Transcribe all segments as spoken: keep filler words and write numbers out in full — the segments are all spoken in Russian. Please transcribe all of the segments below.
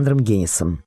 Андром Генисом.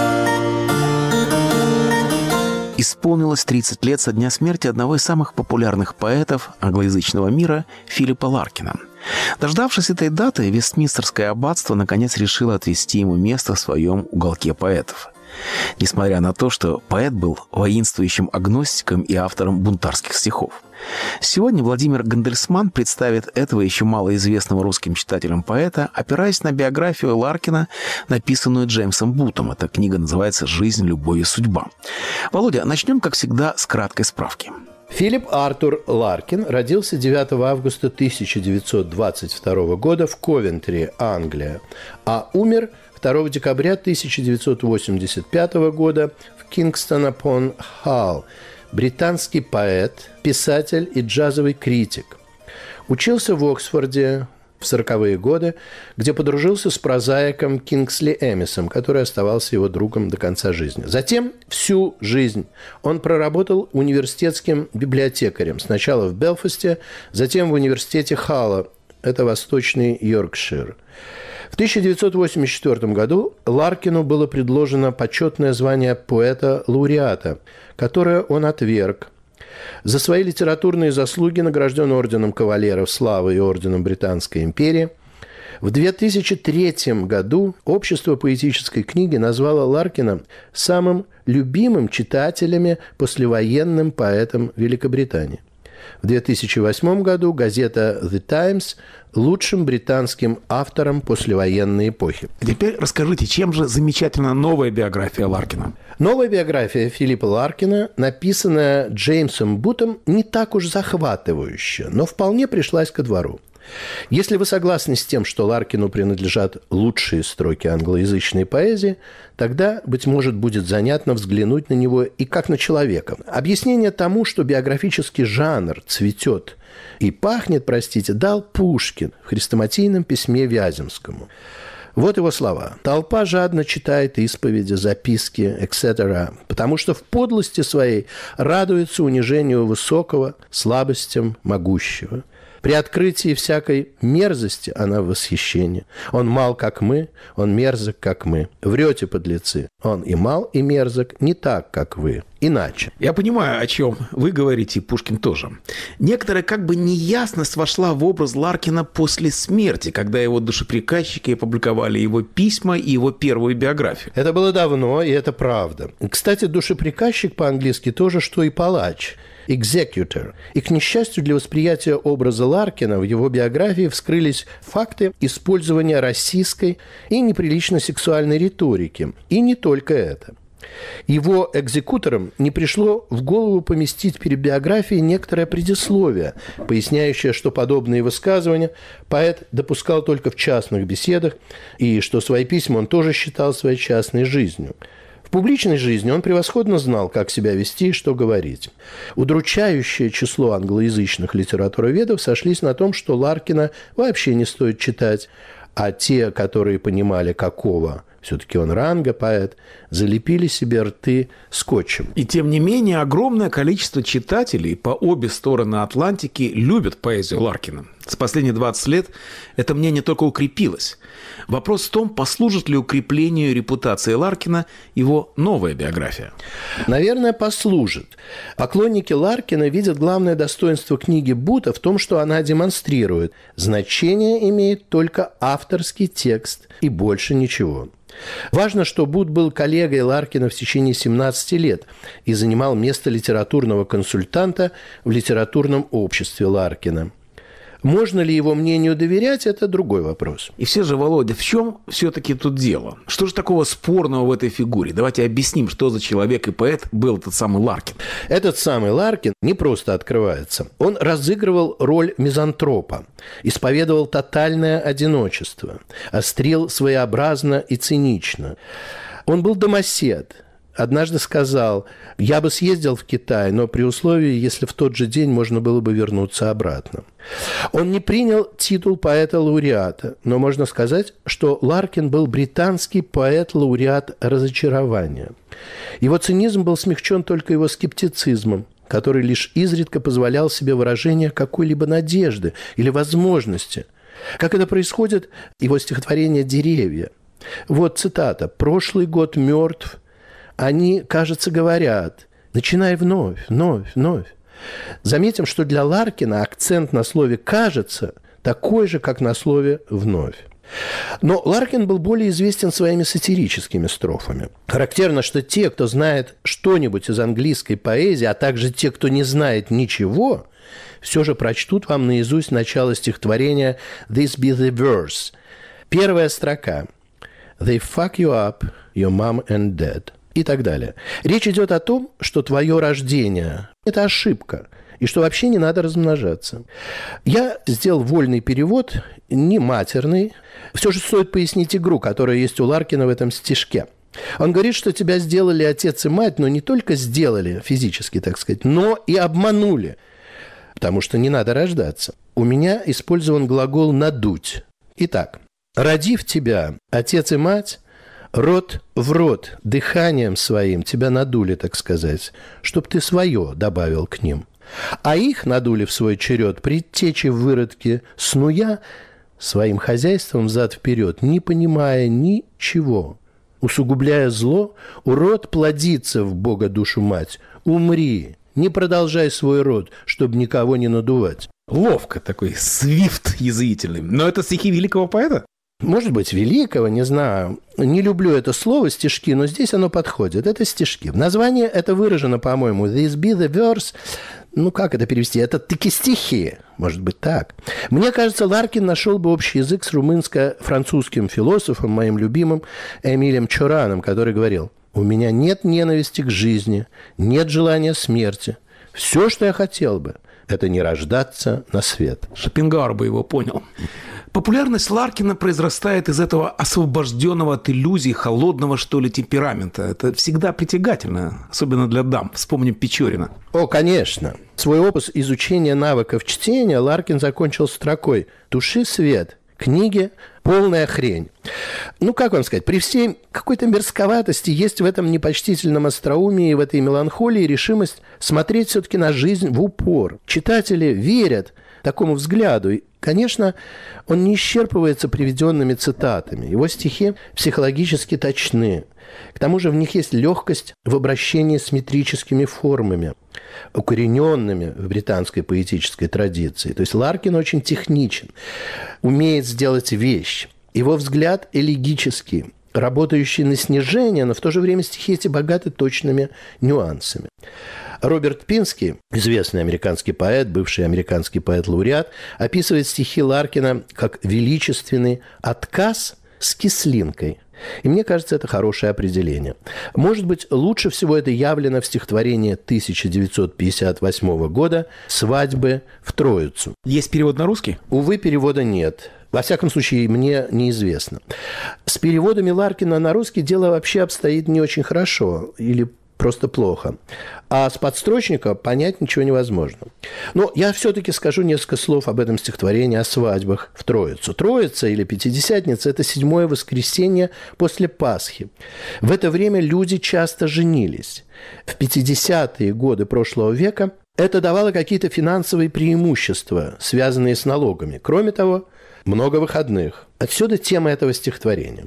Исполнилось тридцать лет со дня смерти одного из самых популярных поэтов англоязычного мира Филиппа Ларкина. Дождавшись этой даты, Вестминстерское аббатство наконец решило отвести ему место в своем уголке поэтов. Несмотря на то, что поэт был воинствующим агностиком и автором бунтарских стихов. Сегодня Владимир Гандельсман представит этого еще малоизвестного русским читателям поэта, опираясь на биографию Ларкина, написанную Джеймсом Бутом. Эта книга называется «Жизнь, любовь и судьба». Володя, начнем, как всегда, с краткой справки. Филипп Артур Ларкин родился девятого августа тысяча девятьсот двадцать второго года в Ковентри, Англия, а умер второго декабря тысяча девятьсот восемьдесят пятого года в Кингстон-апон-Халл. Британский поэт, писатель и джазовый критик. Учился в Оксфорде в сороковые годы, где подружился с прозаиком Кингсли Эмисом, который оставался его другом до конца жизни. Затем всю жизнь он проработал университетским библиотекарем. Сначала в Белфасте, затем в университете Халла. Это Восточный Йоркшир. В тысяча девятьсот восемьдесят четвёртом году Ларкину было предложено почетное звание поэта-лауреата, которое он отверг. За свои литературные заслуги награжден орденом Кавалеров Славы и орденом Британской империи. В две тысячи третьем году Общество поэтической книги назвало Ларкина самым любимым читателями послевоенным поэтом Великобритании. В две тысячи восьмом году газета «The Times» лучшим британским автором послевоенной эпохи. Теперь расскажите, чем же замечательна новая биография Ларкина? Новая биография Филиппа Ларкина, написанная Джеймсом Бутом, не так уж захватывающая, но вполне пришлась ко двору. Если вы согласны с тем, что Ларкину принадлежат лучшие строки англоязычной поэзии, тогда, быть может, будет занятно взглянуть на него и как на человека. Объяснение тому, что биографический жанр цветет и пахнет, простите, дал Пушкин в хрестоматийном письме Вяземскому. Вот его слова. «Толпа жадно читает исповеди, записки, et cetera, потому что в подлости своей радуется унижению высокого, слабостям могущего. При открытии всякой мерзости она в восхищении. Он мал, как мы, он мерзок, как мы. Врете, подлецы. Он и мал, и мерзок, не так, как вы. Иначе». Я понимаю, о чем вы говорите, Пушкин тоже. Некоторая как бы неясность вошла в образ Ларкина после смерти, когда его душеприказчики опубликовали его письма и его первую биографию. Это было давно, и это правда. Кстати, душеприказчик по-английски тоже, что и палач. Executor. И, к несчастью, для восприятия образа Ларкина в его биографии вскрылись факты использования российской и неприлично сексуальной риторики. И не только это. Его экзекуторам не пришло в голову поместить перед биографией некоторое предисловие, поясняющее, что подобные высказывания поэт допускал только в частных беседах, и что свои письма он тоже считал своей частной жизнью. В публичной жизни он превосходно знал, как себя вести и что говорить. Удручающее число англоязычных литературоведов сошлись на том, что Ларкина вообще не стоит читать, а те, которые понимали, какого все-таки он ранга поэт, залепили себе рты скотчем. И тем не менее, огромное количество читателей по обе стороны Атлантики любят поэзию Ларкина. За последние двадцать лет это мнение только укрепилось. Вопрос в том, послужит ли укреплению репутации Ларкина его новая биография. Наверное, послужит. Поклонники Ларкина видят главное достоинство книги Бута в том, что она демонстрирует: значение имеет только авторский текст и больше ничего. Важно, что Бут был коллегой Ларкина в течение семнадцати лет и занимал место литературного консультанта в литературном обществе Ларкина. Можно ли его мнению доверять, это другой вопрос. И все же, Володя, в чем все-таки тут дело? Что же такого спорного в этой фигуре? Давайте объясним, что за человек и поэт был этот самый Ларкин. Этот самый Ларкин не просто открывается. Он разыгрывал роль мизантропа, исповедовал тотальное одиночество, острил своеобразно и цинично. Он был домосед. Однажды сказал: «Я бы съездил в Китай, но при условии, если в тот же день можно было бы вернуться обратно». Он не принял титул поэта-лауреата, но можно сказать, что Ларкин был британский поэт-лауреат разочарования. Его цинизм был смягчен только его скептицизмом, который лишь изредка позволял себе выражение какой-либо надежды или возможности. Как это происходит, его стихотворение «Деревья». Вот цитата. «Прошлый год мертв. Они, кажется, говорят, начинай вновь, вновь, вновь». Заметим, что для Ларкина акцент на слове «кажется» такой же, как на слове «вновь». Но Ларкин был более известен своими сатирическими строфами. Характерно, что те, кто знает что-нибудь из английской поэзии, а также те, кто не знает ничего, все же прочтут вам наизусть начало стихотворения «This be the verse». Первая строка «They fuck you up, your mom and dad» и так далее. Речь идет о том, что твое рождение – это ошибка, и что вообще не надо размножаться. Я сделал вольный перевод, не матерный. Все же стоит пояснить игру, которая есть у Ларкина в этом стишке. Он говорит, что тебя сделали отец и мать, но не только сделали физически, так сказать, но и обманули, потому что не надо рождаться. У меня использован глагол «надуть». Итак, родив тебя, отец и мать, рот в рот, дыханием своим тебя надули, так сказать, чтоб ты свое добавил к ним. А их надули в свой черед предтечи в выродке, снуя своим хозяйством взад-вперед, не понимая ничего. Усугубляя зло, урод плодится в Бога душу мать. Умри, не продолжай свой род, чтобы никого не надувать. Ловко такой свифт язвительный. Но это стихи великого поэта? Может быть, великого, не знаю. Не люблю это слово «стишки», но здесь оно подходит. Это стишки. В названии это выражено, по-моему, «This be the verse». Ну, как это перевести? Это таки стихи. Может быть, так. Мне кажется, Ларкин нашел бы общий язык с румынско-французским философом, моим любимым Эмилем Чораном, который говорил: «У меня нет ненависти к жизни, нет желания смерти. Все, что я хотел бы, это не рождаться на свет». Шопенгауэр бы его понял. Популярность Ларкина произрастает из этого освобожденного от иллюзий, холодного, что ли, темперамента. Это всегда притягательно, особенно для дам. Вспомним Печорина. О, конечно. Свой опус изучения навыков чтения Ларкин закончил строкой: «Туши свет, книги – полная хрень». Ну, как вам сказать, при всей какой-то мерзковатости есть в этом непочтительном остроумии, в этой меланхолии решимость смотреть все-таки на жизнь в упор. Читатели верят такому взгляду. И, конечно, он не исчерпывается приведенными цитатами. Его стихи психологически точны. К тому же в них есть легкость в обращении с метрическими формами, укорененными в британской поэтической традиции. То есть Ларкин очень техничен, умеет сделать вещь. Его взгляд элегический, работающий на снижение, но в то же время стихи эти богаты точными нюансами. Роберт Пински, известный американский поэт, бывший американский поэт-лауреат, описывает стихи Ларкина как величественный отказ с кислинкой. И мне кажется, это хорошее определение. Может быть, лучше всего это явлено в стихотворении тысяча девятьсот пятьдесят восьмого года «Свадьбы в Троицу». Есть перевод на русский? Увы, перевода нет. Во всяком случае, мне неизвестно. С переводами Ларкина на русский дело вообще обстоит не очень хорошо или просто плохо. А с подстрочника понять ничего невозможно. Но я все-таки скажу несколько слов об этом стихотворении о свадьбах в Троицу. Троица или Пятидесятница – это седьмое воскресенье после Пасхи. В это время люди часто женились. В пятидесятые годы прошлого века это давало какие-то финансовые преимущества, связанные с налогами. Кроме того, много выходных. Отсюда тема этого стихотворения.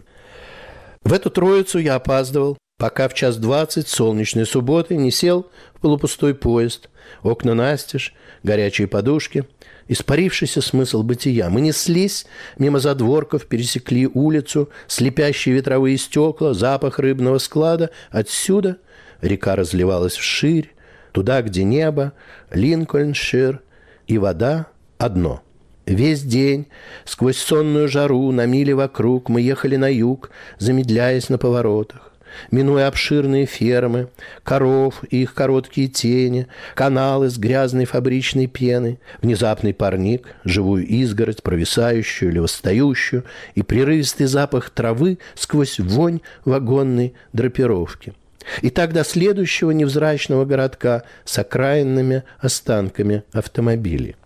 В эту Троицу я опаздывал, пока в час двадцать солнечной субботы не сел в полупустой поезд. Окна настежь, горячие подушки, испарившийся смысл бытия. Мы неслись мимо задворков, пересекли улицу, слепящие ветровые стекла, запах рыбного склада. Отсюда река разливалась вширь, туда, где небо, Линкольншир, и вода одно. Весь день, сквозь сонную жару, на мили вокруг, мы ехали на юг, замедляясь на поворотах. Минуя обширные фермы, коров и их короткие тени, каналы с грязной фабричной пеной, внезапный парник, живую изгородь, провисающую или восстающую, и прерывистый запах травы сквозь вонь вагонной драпировки. И так до следующего невзрачного городка с окраинными останками автомобилей.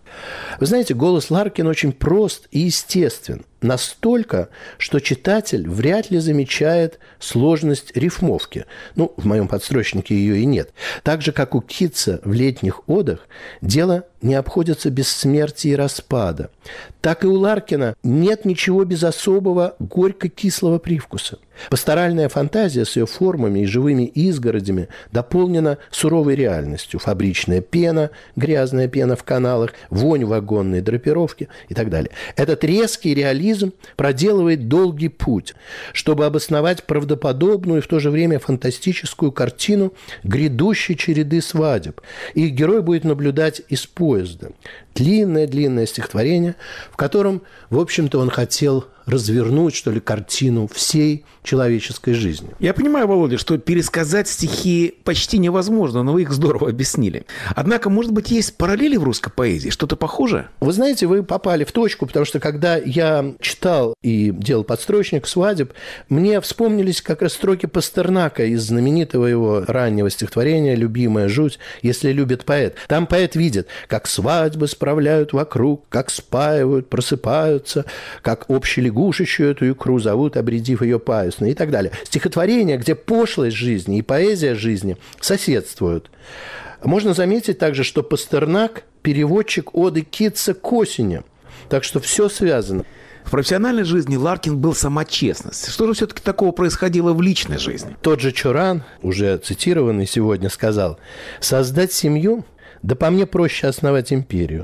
Вы знаете, голос Ларкина очень прост и естествен. Настолько, что читатель вряд ли замечает сложность рифмовки. Ну, в моем подстрочнике ее и нет. Так же, как у Китса в «Летних одах» дело не обходится без смерти и распада, так и у Ларкина нет ничего без особого горько-кислого привкуса. Пасторальная фантазия с ее формами и живыми изгородями дополнена суровой реальностью. Фабричная пена, грязная пена в каналах, вонь вагонной драпировки и так далее. Этот резкий реализм проделывает долгий путь, чтобы обосновать правдоподобную и в то же время фантастическую картину грядущей череды свадеб. Их герой будет наблюдать из поезда. Длинное-длинное стихотворение, в котором, в общем-то, он хотел развернуть, что ли, картину всей человеческой жизни. Я понимаю, Володя, что пересказать стихи почти невозможно, но вы их здорово объяснили. Однако, может быть, есть параллели в русской поэзии? Что-то похожее? Вы знаете, вы попали в точку, потому что, когда я читал и делал подстрочник «Свадеб», мне вспомнились как раз строки Пастернака из знаменитого его раннего стихотворения «Любимая жуть, если любит поэт». Там поэт видит, как свадьбы справляют вокруг, как спаивают, просыпаются, как общий лягушечью эту икру зовут, обредив ее паюсной и так далее. Стихотворение, где пошлость жизни и поэзия жизни соседствуют. Можно заметить также, что Пастернак – переводчик оды Китса к осени. Так что все связано. В профессиональной жизни Ларкин был сама честность. Что же все-таки такого происходило в личной жизни? Тот же Чоран, уже цитированный сегодня, сказал: «Создать семью, да по мне проще основать империю».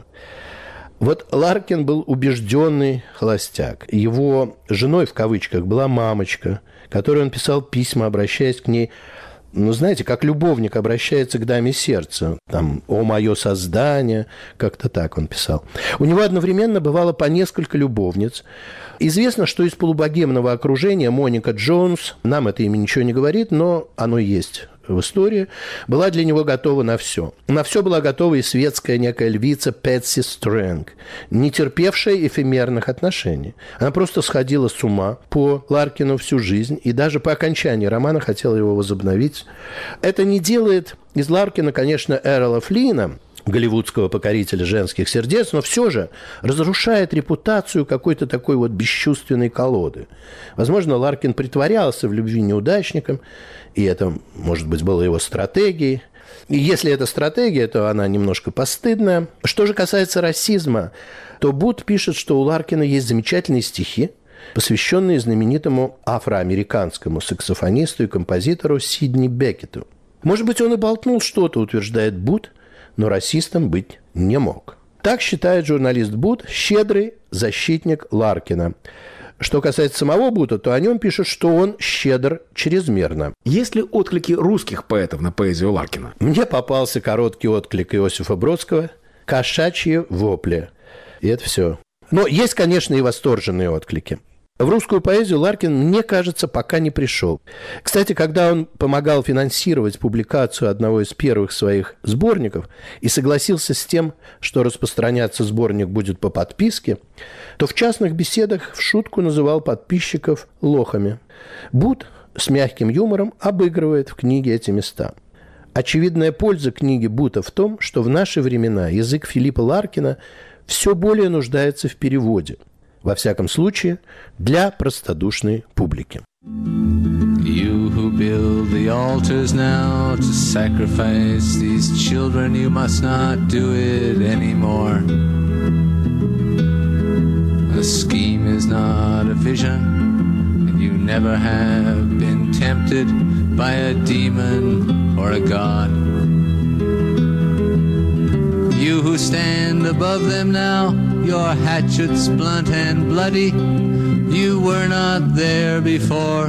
Вот Ларкин был убежденный холостяк. Его женой, в кавычках, была мамочка, которой он писал письма, обращаясь к ней, ну, знаете, как любовник обращается к даме сердца. Там «О мое создание», как-то так он писал. У него одновременно бывало по несколько любовниц. Известно, что из полубогемного окружения Моника Джонс, нам это имя ничего не говорит, но оно есть в истории, была для него готова на все. На все была готова и светская некая львица Пэтси Стрэнг, не терпевшая эфемерных отношений. Она просто сходила с ума по Ларкину всю жизнь и даже по окончании романа хотела его возобновить. Это не делает из Ларкина, конечно, Эрла Флина, голливудского покорителя женских сердец, но все же разрушает репутацию какой-то такой вот бесчувственной колоды. Возможно, Ларкин притворялся в любви неудачником, и это, может быть, было его стратегией. И если это стратегия, то она немножко постыдная. Что же касается расизма, то Бут пишет, что у Ларкина есть замечательные стихи, посвященные знаменитому афроамериканскому саксофонисту и композитору Сидни Беккету. Может быть, он и болтнул что-то, утверждает Бут, но расистом быть не мог. Так считает журналист Бут, щедрый защитник Ларкина. Что касается самого Бута, то о нем пишут, что он щедр чрезмерно. Есть ли отклики русских поэтов на поэзию Ларкина? Мне попался короткий отклик Иосифа Бродского «Кошачьи вопли». И это все. Но есть, конечно, и восторженные отклики. В русскую поэзию Ларкин, мне кажется, пока не пришел. Кстати, когда он помогал финансировать публикацию одного из первых своих сборников и согласился с тем, что распространяться сборник будет по подписке, то в частных беседах в шутку называл подписчиков лохами. Бут с мягким юмором обыгрывает в книге эти места. Очевидная польза книги Бута в том, что в наши времена язык Филиппа Ларкина все более нуждается в переводе. Во всяком случае, для простодушной публики. You who build the altars now to sacrifice these children, you must not do it anymore. A scheme is not a vision, and you never have been tempted by a demon or a god. You who stand above them now, your hatchets blunt and bloody, you were not there before.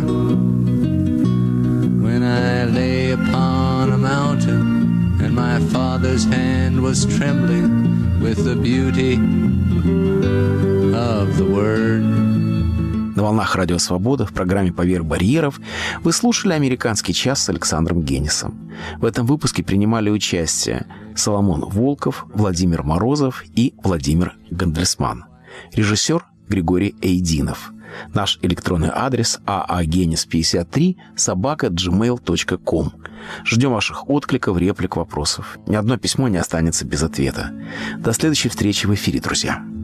When I lay upon a mountain, and my father's hand was trembling with the beauty of the word. На волнах Радио Свобода в программе «Поверх барьеров» вы слушали «Американский час» с Александром Генисом. В этом выпуске принимали участие Соломон Волков, Владимир Морозов и Владимир Гандельсман. Режиссер Григорий Эйдинов. Наш электронный адрес аагенис пятьдесят три собака джимейл точка ком. Ждем ваших откликов, реплик, вопросов. Ни одно письмо не останется без ответа. До следующей встречи в эфире, друзья.